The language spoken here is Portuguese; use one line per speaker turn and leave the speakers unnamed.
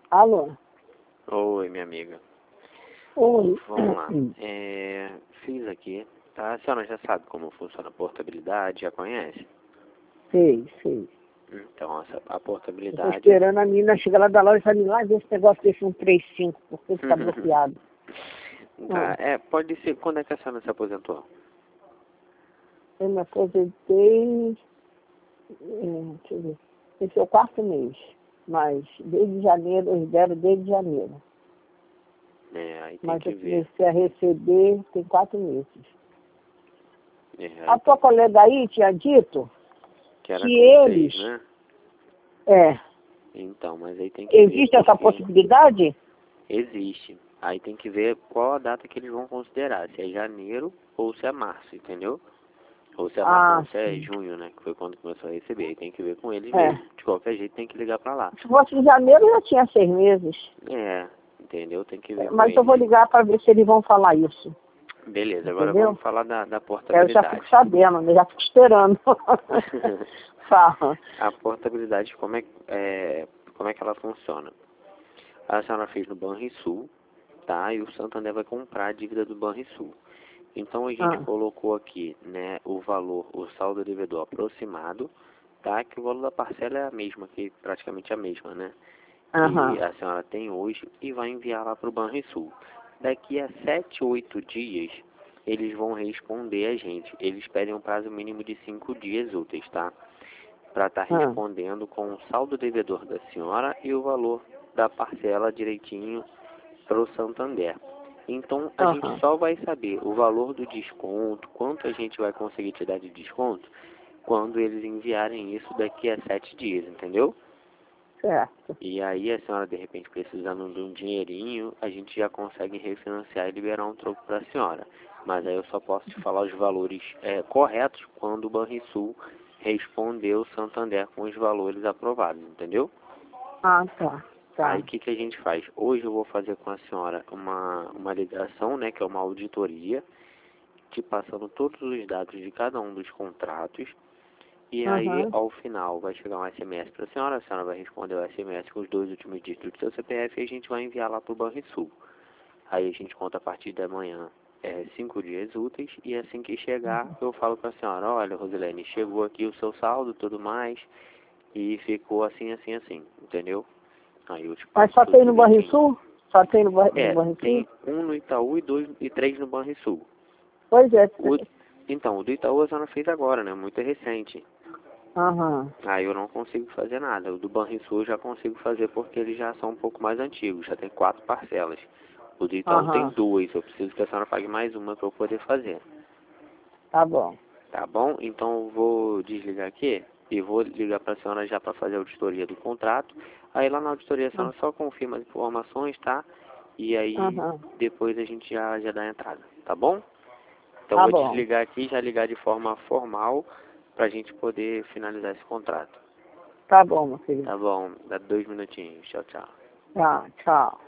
Alô?
Oi, minha amiga.
Oi.
Vamos lá. Fiz aqui, tá? A senhora já sabe como funciona a portabilidade, já conhece?
Sei.
Então, a
Eu tô
portabilidade...
esperando a menina chegar lá da loja e falar, lá ver esse negócio desse 135, porque tá bloqueado.
Tá, pode ser... Quando é que a senhora se aposentou?
Eu me aposentei, deixa eu ver, esse é o 4º mês, mas desde janeiro, eles deram desde janeiro.
Aí tem
Mas
que
eu
ver.
comecei a receber tem 4 meses. A
Aí
tua colega aí tinha dito
que era
que
com
eles,
6, né?
é,
Então, mas aí tem que ver,
existe essa
porque
possibilidade?
existe. Aí tem que ver qual a data que eles vão considerar, se é janeiro ou se é março, entendeu? Ou se é março,
Ah,
não, se é
sim.
junho, né? Que foi quando começou a receber. Aí tem que ver com eles
É.
mesmo. De qualquer jeito tem que ligar pra lá.
Se fosse em janeiro, já tinha 6 meses.
Entendeu? Tem que ver com
Mas eu
eles.
vou ligar para ver se eles vão falar isso.
Beleza, agora
Entendeu?
vamos falar da
Eu já fico
portabilidade.
sabendo, eu já fico esperando. Fala.
A portabilidade, como é que ela funciona? A senhora fez no Banrisul, tá? E o Santander vai comprar a dívida do Banrisul. Então a gente colocou aqui, né, o valor, o saldo devedor aproximado, tá? Que o valor da parcela é a mesma, que praticamente a mesma, né? Que a senhora tem hoje e vai enviar lá para o Banrisul. Daqui a 7, 8 dias, eles vão responder a gente. Eles pedem um prazo mínimo de 5 dias úteis, tá? Para estar respondendo com o saldo devedor da senhora e o valor da parcela direitinho para o Santander. Então, a gente só vai saber o valor do desconto, quanto a gente vai conseguir te dar de desconto, quando eles enviarem isso daqui a 7 dias, entendeu?
Certo.
E aí a senhora, de repente, precisando de um dinheirinho, a gente já consegue refinanciar e liberar um troco para a senhora. Mas aí eu só posso te falar os valores corretos quando o Banrisul responder o Santander com os valores aprovados, entendeu?
Ah, tá.
Aí o que a gente faz? Hoje eu vou fazer com a senhora uma ligação, né, que é uma auditoria, te passando todos os dados de cada um dos contratos. E aí, ao final, vai chegar um SMS para a senhora vai responder o SMS com os 2 últimos dígitos do seu CPF e a gente vai enviar lá para o Banrisul. Aí a gente conta a partir da manhã 5 dias úteis e assim que chegar, eu falo para a senhora, olha, Rosilene, chegou aqui o seu saldo, tudo mais, e ficou assim, entendeu? Aí eu te
Mas
passo
só
tudo
tem no
direitinho.
Banrisul? Só tem no Banrisul?
Tem um no Itaú e 2 e 3 no Banrisul.
Pois é.
Então, o do Itaú a senhora fez agora, né? Muito recente. Aí eu não consigo fazer nada. O do Banrisul eu já consigo fazer porque eles já são um pouco mais antigos, já tem 4 parcelas. O do Itaú tem 2, eu preciso que a senhora pague mais uma para eu poder fazer.
Tá bom.
Tá bom? Então eu vou desligar aqui e vou ligar para a senhora já para fazer a auditoria do contrato. Aí lá na auditoria a senhora só confirma as informações, tá? E aí depois a gente já dá a entrada, tá bom? Então
Tá
vou
bom.
desligar aqui e já ligar de forma formal para a gente poder finalizar esse contrato.
Tá bom, meu filho.
Tá bom, dá 2 minutinhos. Tchau, tchau.
Tá, tchau.